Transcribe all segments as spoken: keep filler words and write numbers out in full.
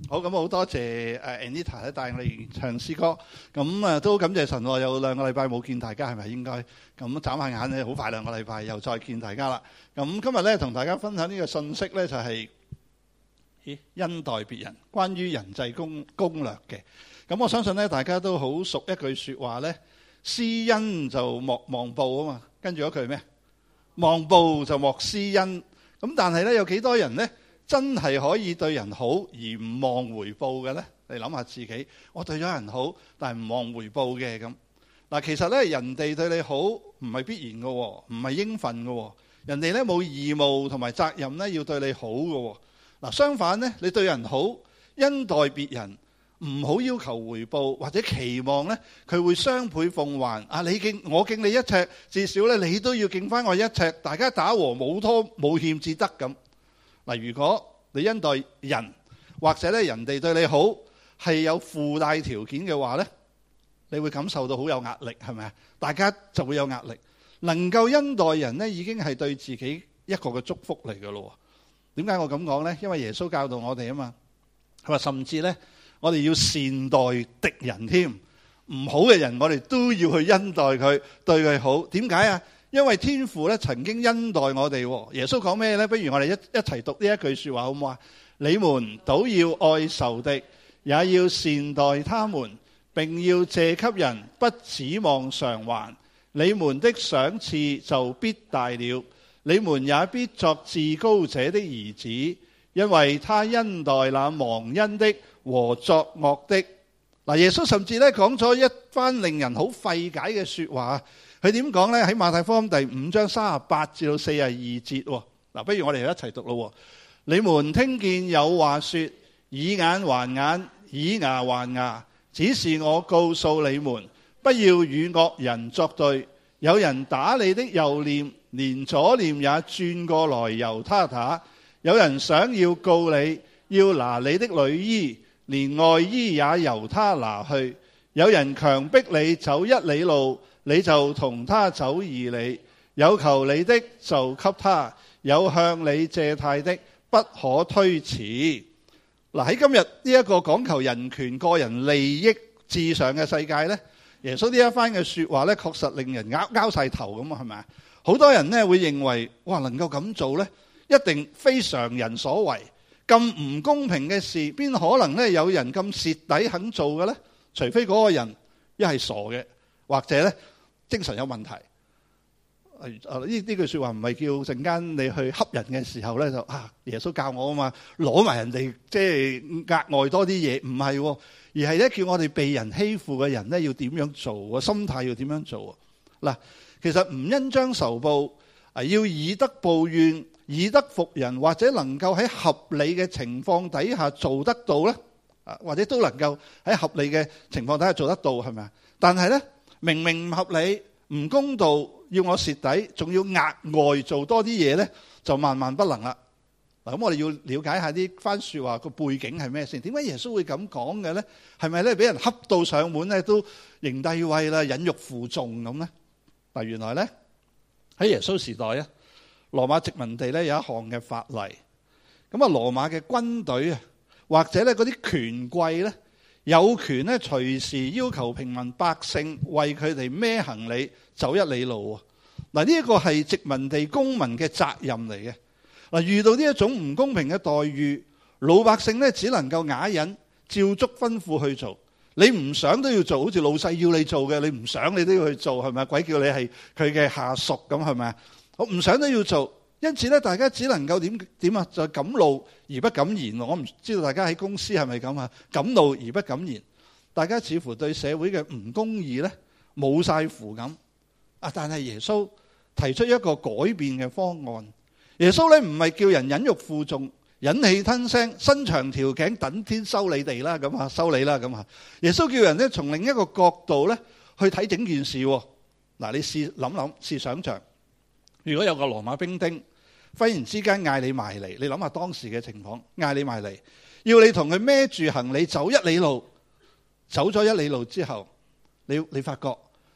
好，咁好多謝誒 Anita 咧帶我哋唱詩歌，咁啊都感謝神喎，有兩個禮拜冇見大家係咪應該？咁眨下眼咧，好快兩個禮拜又再見大家啦。咁今日咧同大家分享呢個信息咧就係、是、咦恩待別人，關於人際攻攻略嘅。咁我相信咧大家都好熟一句説話咧，施恩就莫望報啊嘛。跟住嗰句咩？望報就莫施恩。咁但係咧有幾多人咧？真係可以對人好而唔望回報嘅呢？你諗下自己，我對咗人好，但係唔望回報嘅咁。嗱，其實呢，人哋對你好唔係必然嘅，唔係應份嘅。人哋呢冇義務同埋責任呢要對你好嘅。嗱，相反呢，你對人好，恩待別人，唔好要求回報或者期望呢，佢會雙倍奉還。啊，你敬我敬你一尺，至少呢你都要敬翻我一尺，大家打和冇拖冇欠至得咁。嗱，如果你恩待人，或者咧人哋對你好，係有附帶條件嘅話咧，你會感受到好有壓力，係咪啊？大家就會有壓力。能夠恩待人咧，已經係對自己一個嘅祝福嚟嘅咯。點解我咁講咧？因為耶穌教導我哋啊嘛，佢話甚至咧，我哋要善待敵人添，唔好嘅人我哋都要去恩待佢，對佢好。點解啊？因為天父咧曾經恩待我哋，耶穌講咩咧？不如我哋一一齊讀呢一句說話好唔好啊？你們都要愛仇敵，也要善待他們，並要借給人，不指望償還。你們的賞賜就必大了，你們也必作至高者的兒子，因為他恩待那忘恩的和作惡的。嗱，耶穌甚至咧講咗一番令人好費解嘅說話。佢點講呢？喺馬太福音第五章三十八至到四十二節。嗱，不如我哋一齊讀咯。你們聽見有話說，以眼還眼，以牙還牙。只是我告訴你們，不要與惡人作對。有人打你的右臉，連左臉也轉過來由他打。有人想要告你，要拿你的裡衣，連外衣也由他拿去。有人強迫你走一里路，你就同他走二里。有求你的就給他，有向你借貸的不可推辭。嗱，喺今日呢一個講求人權、個人利益至上嘅世界呢，耶穌呢一番嘅說話呢，確實令人拗拗晒頭咁啊，係咪啊？好多人呢會認為，哇，能夠咁做呢，一定非常人所為。咁唔公平嘅事，邊可能呢有人咁蝕底肯做嘅呢？除非嗰個人一係傻嘅，或者呢精神有問題。呢呢句說話唔係叫陣間你去恰人嘅時候呢，就啊耶穌教我啊嘛，攞埋人哋即係額外多啲嘢，唔係，而係咧叫我哋被人欺負嘅人呢要點樣做，心態要點樣做。嗱，其實唔恩將仇報，要以德報怨，以德服人，或者能夠喺合理嘅情況底下做得到呢，或者都能夠喺合理嘅情況底下做得到，係咪啊？但係呢，明明唔合理、唔公道，要我蝕底，仲要額外做多啲嘢呢，就萬萬不能啦。嗱，咁我哋要了解下啲番說話個背景係咩先？點解耶穌會咁講嘅呢？係咪咧俾人恰到上門咧都認低威啦、忍辱負重咁呢？嗱，原來呢，喺耶穌時代啊，羅馬殖民地咧有一項嘅法例，咁啊羅馬嘅軍隊啊，或者咧嗰啲權貴咧，有權咧隨時要求平民百姓為佢哋孭行李走一里路啊！嗱，呢一個係殖民地公民嘅責任嚟嘅。嗱，遇到呢一種唔公平嘅待遇，老百姓咧只能夠啞忍，照足吩咐去做。你唔想都要做，好似老細要你做嘅，你唔想你都要去做，係咪？鬼叫你係佢嘅下屬咁，係咪？我唔想都要做，因此咧，大家只能夠點點啊？就敢怒而不敢言。我唔知道大家喺公司係咪咁啊？敢怒而不敢言，大家似乎對社會嘅唔公義咧冇晒符咁啊！但係耶穌提出一個改變嘅方案。耶穌咧唔係叫人忍辱負重、忍氣吞聲、伸長條頸等天收你哋啦，咁啊收你啦咁啊！耶穌叫人咧從另一個角度咧去睇整件事。嗱，你試諗諗，試想像，如果有個羅馬兵丁忽然之間嗌你埋嚟，你諗下當時嘅情況，嗌你埋嚟，要你同佢孭住行李走一里路，走咗一里路之後，你你發覺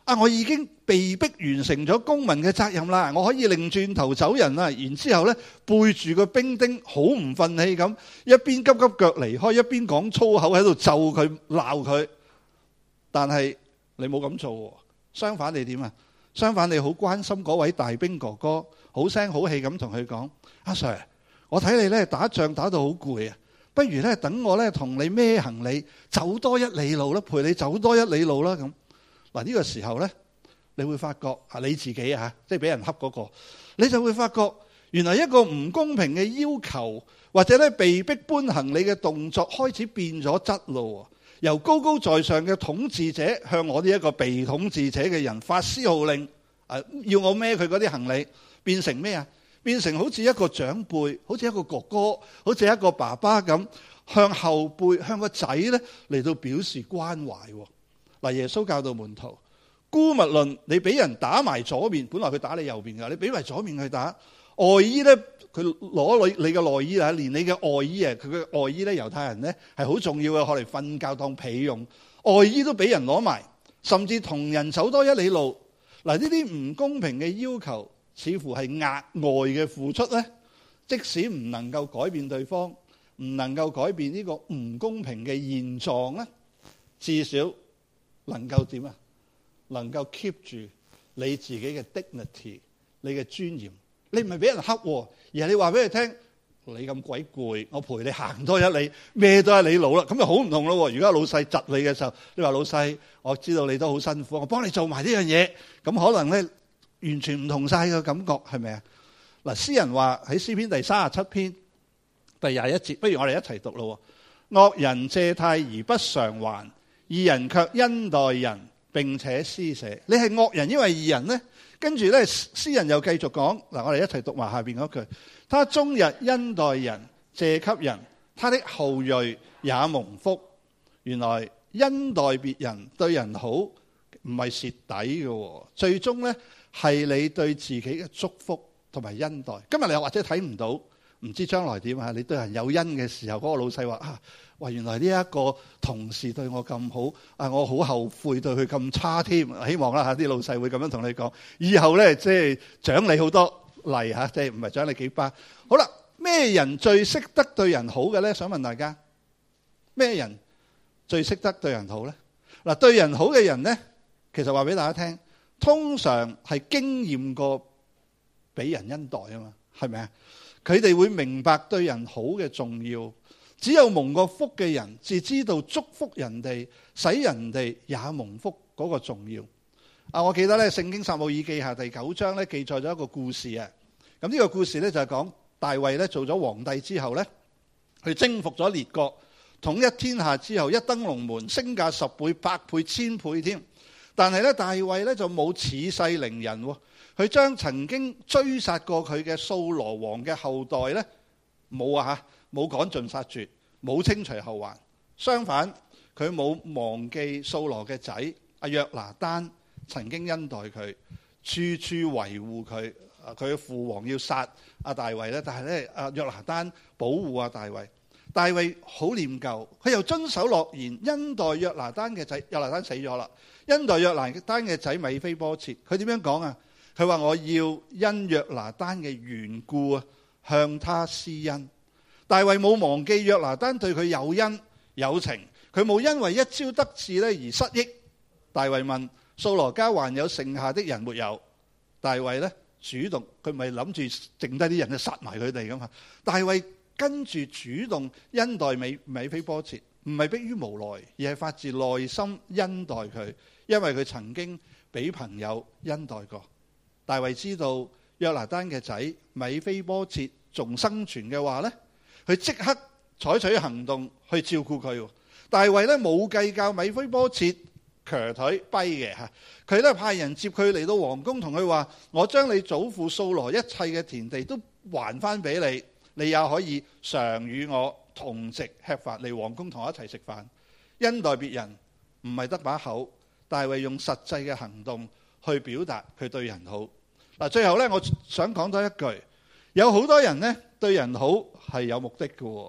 啊，我已經被逼完成咗公民嘅責任啦，我可以擰轉頭走人啦。然之後咧，背住個兵丁，好唔忿氣咁，一邊急急腳離開，一邊講粗口喺度咒佢鬧佢。但係你冇咁做喎，相反你點啊？相反你好關心嗰位大兵哥哥，好聲好氣咁同佢講：阿 Sir， 我睇你咧打仗打到好攰啊，不如咧等我咧同你孭行李走多一里路啦，陪你走多一里路啦咁。嗱，呢個時候咧，你會發覺啊，你自己啊，即係俾人恰嗰個，你就會發覺原來一個唔公平嘅要求，或者咧被逼搬行李嘅動作開始變咗質咯。由高高在上嘅統治者向我呢一個被統治者嘅人發施號令，啊，要我孭佢嗰啲行李，變成咩啊？變成好似一個長輩，好似一個哥哥，好似一個爸爸咁，向後輩向個仔咧嚟到表示關懷。嗱，耶穌教導門徒，姑勿論你俾人打埋左面，本來佢打你右邊㗎，你俾埋左面去打，外衣咧佢攞你你嘅內衣啊，連你嘅外衣啊，佢嘅外衣咧，猶太人咧係好重要嘅，攞嚟瞓覺當被用，外衣都俾人攞埋，甚至同人走多一里路。嗱，呢啲唔公平嘅要求，似乎係額外嘅付出咧，即使唔能夠改變對方，唔能夠改變呢個唔公平嘅現狀咧，至少能夠點啊？能夠 keep 住你自己嘅 dignity， 你嘅尊嚴。你唔係俾人恰，而係你話俾佢聽，你咁鬼攰，我陪你行多一里，咩都係你老啦，咁就好唔同咯。如果老細窒你嘅時候，你話老細，我知道你都好辛苦，我幫你做埋呢樣嘢，咁可能咧完全唔同晒個感覺，係咪啊？嗱，詩人話喺詩篇第三十七篇第廿一節，不如我哋一齊讀咯。惡人借貸而不償還，義人卻恩待人並且施捨。你係惡人，因為義人呢？跟住咧，詩人又繼續講，嗱，我哋一齊讀埋下邊嗰句：他終日恩待人，借給人，他的後裔也蒙福。原來恩待別人、對人好唔係蝕底嘅，最終咧係你對自己嘅祝福同埋恩待。今日你或者睇唔到，唔知將來點啊？你對人有恩嘅時候，嗰、那個老細話啊，哇！原來呢一個同事對我咁好，啊，我好後悔對佢咁差添。希望啦嚇，啲老細會咁樣同你講，以後咧即係獎你好多例嚇，即係唔係獎你幾巴。好啦，咩人最識得對人好嘅咧？想問大家，咩人最識得對人好咧？嗱，對人好嘅人咧，其實話俾大家聽，通常係經驗過俾人恩待啊嘛，係咪啊？佢哋會明白對人好嘅重要，只有蒙過福嘅人，至知道祝福人哋，使人哋也蒙福嗰個重要。啊，我記得咧，聖經撒母耳記下第九章咧記載咗一個故事啊。咁呢個故事咧就係講大衛咧做咗皇帝之後咧，去征服咗列國，統一天下之後，一登龍門，升價十倍、百倍、千倍添。但係咧，大衛咧就冇恃勢凌人喎。佢將曾經追殺過佢嘅掃羅王嘅後代咧，冇啊嚇，冇趕盡殺絕，冇清除後患。相反，佢冇忘記掃羅嘅仔阿約拿單曾經恩待佢，處處維護佢。佢嘅父王要殺阿大衛咧，但係咧阿約拿單保護阿大衛。大衛好念舊，佢又遵守諾言，恩待約拿單嘅仔。約拿單死咗啦，恩待約拿單嘅仔米非波設。佢點樣講啊？佢話我要因約拿單嘅緣故啊，向他施恩。大衛冇忘記約拿單對佢有恩有情，佢冇因為一朝得志咧而失憶。大衛問掃羅家還有剩下的人沒有？大衛咧主動，佢咪諗住剩低啲人就殺埋佢哋噶嘛？大衛跟住主動恩待米米非波設，唔係迫於無奈，而係發自內心恩待佢，因為佢曾經俾朋友恩待過。大衛知道約拿單嘅仔米非波設仲生存嘅話呢，佢即刻採取行動去照顧佢。大衛呢冇計較米非波設瘸腿跛嘅嚇，佢呢派人接佢嚟到皇宮，同佢話：我將你祖父掃羅一切嘅田地都還翻俾你，你也可以常與我同席吃飯，嚟皇宮同我一齊食飯。恩待別人唔係得把口，大衛用實際嘅行動去表達佢對人好。嗱，最後咧，我想講多一句，有好多人咧對人好係有目的嘅，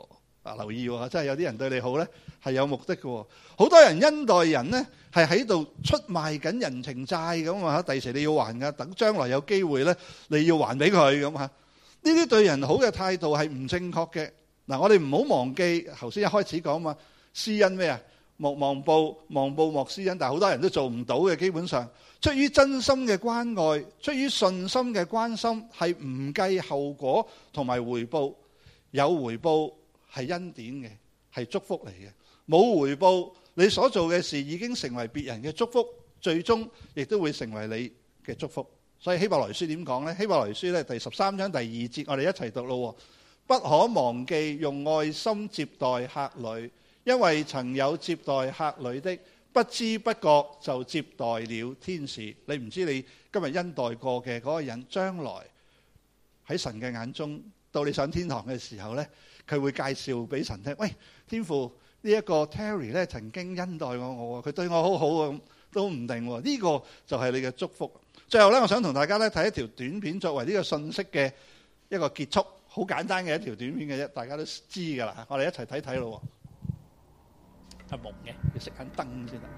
啊，留意喎，真係有啲人對你好咧係有目的嘅。好多人恩待人咧係喺度出賣緊人情債咁啊！第時你要還㗎，等將來有機會咧你要還俾佢咁啊！呢啲對人好嘅態度係唔正確嘅。嗱，我哋唔好忘記頭先一開始講嘛，施恩咩啊？莫忘報，忘報莫施恩，但係好多人都做唔到嘅。基本上出於真心嘅關愛，出於信心嘅關心，係唔計後果同埋回報。有回報係恩典嘅，係祝福嚟嘅。冇回報，你所做嘅事已經成為別人嘅祝福，最終亦都會成為你嘅祝福。所以希伯來書點講呢？希伯來書咧第十三章第二節，我哋一齊讀咯。不可忘記用愛心接待客旅，因為曾有接待客旅的，不知不覺就接待了天使。你唔知你今日恩待過嘅嗰個人，將來喺神嘅眼中，到你上天堂嘅時候呢，佢會介紹俾神聽。喂，天父，呢一個 Terry 咧曾經恩待過我，佢對我好好啊，都唔定。呢個就係你嘅祝福。最後呢，我想同大家咧睇一條短片作為呢個信息嘅一個結束。好簡單嘅一條短片嘅啫，大家都知㗎啦。我哋一齊睇睇咯。係蒙嘅，要熄緊燈先得。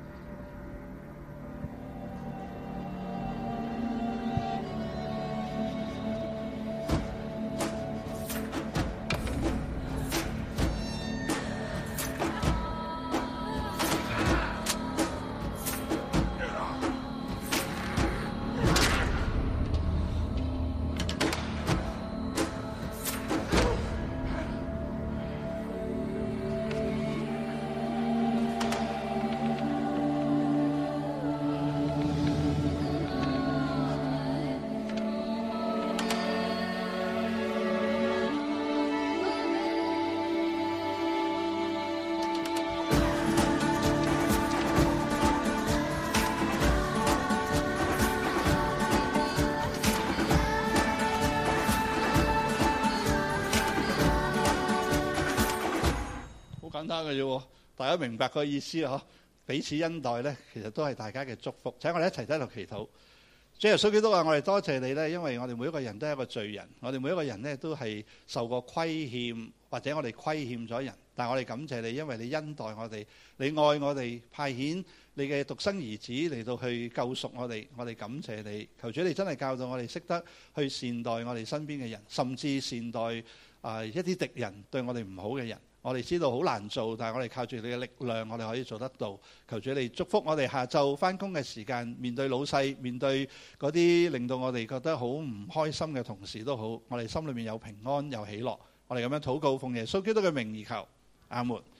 簡單嘅啫，大家明白個意思啊？彼此恩待咧，其實都係大家嘅祝福。請我哋一齊喺度祈禱。主耶穌基督啊，我哋多謝你咧，因為我哋每一個人都係一個罪人，我哋每一個人咧都係受過虧欠，或者我哋虧欠咗人。但係我哋感謝你，因為你恩待我哋，你愛我哋，派遣你嘅獨生兒子嚟到去救贖我哋。我哋感謝你，求主你真係教導我哋識得去善待我哋身邊嘅人，甚至善待啊、呃、一啲敵人對我哋唔好嘅人。我哋知道好難做，但係我哋靠住你嘅力量，我哋可以做得到。求主你祝福我哋下晝返工嘅時間，面對老細，面對嗰啲令到我哋覺得好唔開心嘅同事都好，我哋心裏面有平安有喜樂。我哋咁樣禱告，奉耶穌基督嘅名而求，阿門。